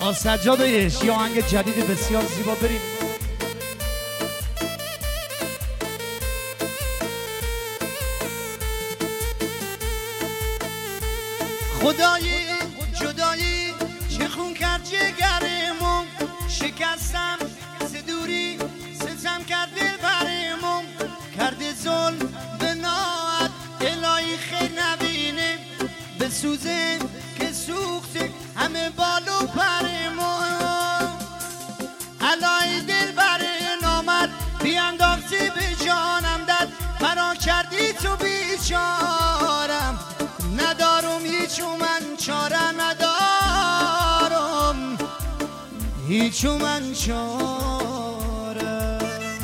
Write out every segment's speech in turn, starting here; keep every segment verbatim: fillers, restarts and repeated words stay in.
سجاد و یش یه آهنگ جدید بسیار زیبا بریم. خدایی جدایی چه خون کرد جگرمون، شکستم سدوری ستم کرد دلبرمون، کرده ظلم به ناعت الهی خیر نبینه، به سوزه که سوخته همه بالو پرمون، الهی دلبر نامد بیانداختی به جانم دد، فرا کردی تو بیچارم، ندارم هیچو من چاره ندارم، هیچو من چاره.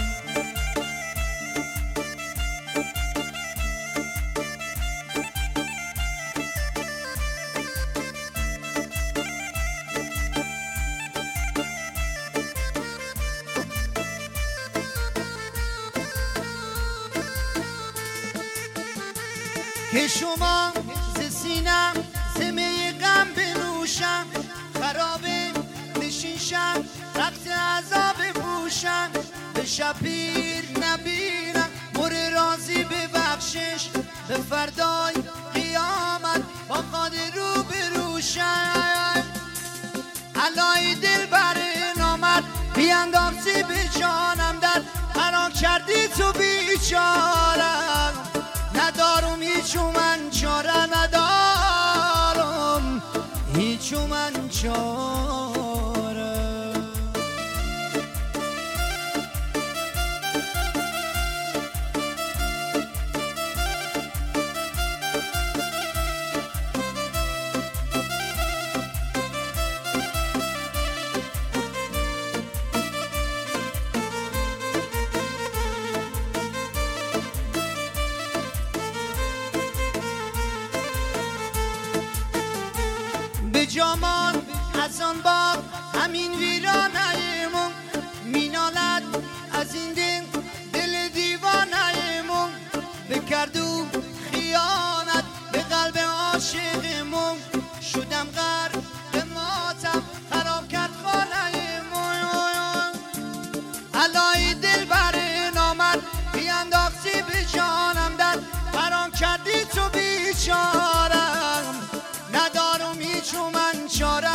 که شما ز سینم زمه غم بنوشم، خرابه نشیشم رقص عذاب بپوشم، به شبیر نبیرم مر راضی ببخشش، به فردای قیامت با قادر رو بروشم، الهی دل بر نامد بیانداختی به جانم در، فرا کردی تو بیچارم، ندارم هیچو من چاره ندارم، هیچو من چاره. جامان از آن باغ همین ویرانه‌مون، مینالد از این دل دل دیوانه‌مون، بکردو خیانت به قلب عاشقمون، شدم غرق به ماتم خراب کرد خانه‌مون، الهی دل بر نامد بیانداختی به جانم در، فرام کردی تو بیچارم، ندارم هیچو من چاره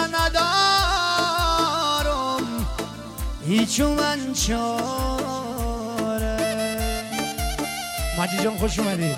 ندارم، هیچو من چاره. مجید جان خوش اومدی.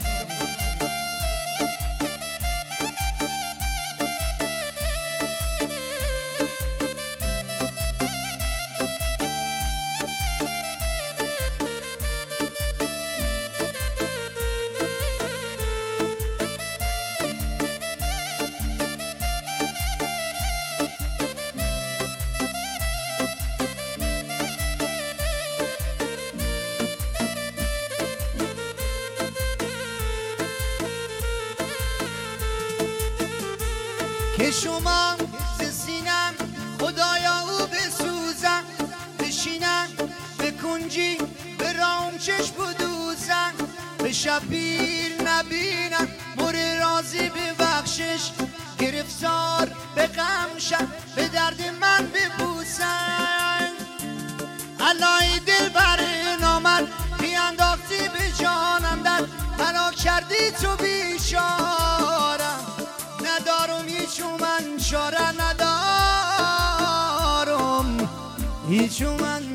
که شما ز سینم خدایا او بسوزم، بشینم به کنجی به رام چشم بدوزم، به شبیر نبینم مر راضی ببخشش، گرفتار به غمشم به درد من ببوسم، الهی دل بر نامد بیانداختی به جانم در، فرا کردی تو بیچارم، ندارم هیچو من چاره ندارم، هیچو من